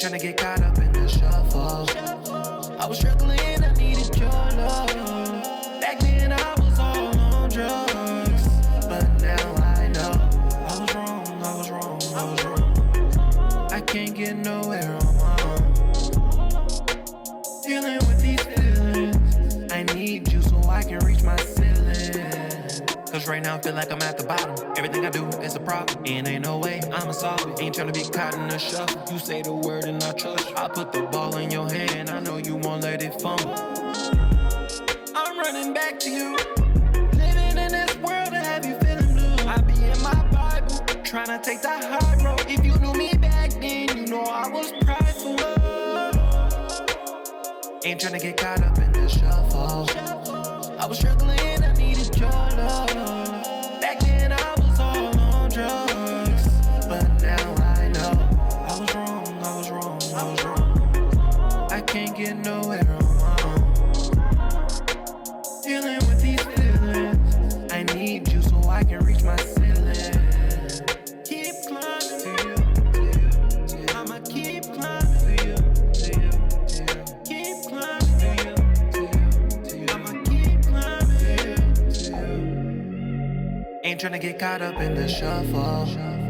Ain't tryna get caught up in the shuffle. I was struggling, I needed your love. Back then I was all on drugs, but now I know I was wrong, I was wrong, I was wrong. I can't get nowhere on my own. Dealing with these feelings, I need you so I can reach my ceiling. Cause right now I feel like I'm at the bottom. Everything I do is a problem, and ain't no way I'ma solve it. Ain't tryna be caught in the shuffle. You say the word and I trust you. I put the ball in your hand, I know you won't let it fumble. I'm running back to you, living in this world to have you feeling blue. I be in my Bible, tryna take the high road. If you knew me back then, you know I was prideful. Ain't tryna get caught up in the shuffle. I was struggling, I needed your love. Back then I was all on drugs, but now I know I was wrong, I was wrong, I was wrong. I can't get nowhere on my own. Dealing with these feelings, I need you so I can reach my ceiling. Keep climbing to you, to you, to you. I'ma keep climbing to you, to you, to you. Keep climbing to you, to you, to you. I'ma keep climbing to you, to you. Ain't tryna get caught up in the shuffle.